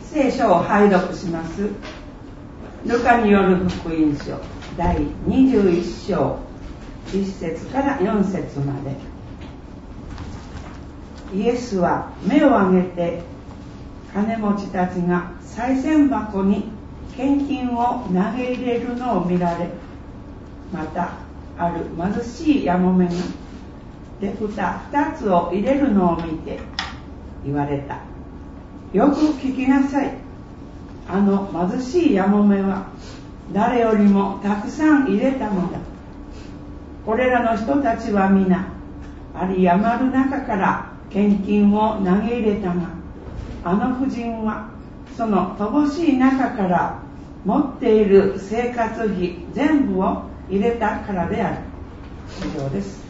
聖書を拝読します。ルカによる福音書第21章1節から4節まで。イエスは目を上げて金持ちたちが賽銭箱に献金を投げ入れるのを見られ、またある貧しいやもめが手札2つを入れるのを見て言われた。よく聞きなさい。あの貧しいやもめは誰よりもたくさん入れたのだ。これらの人たちは皆有り余る中から献金を投げ入れたが、あの婦人はその乏しい中から持っている生活費全部を入れたからである。以上です。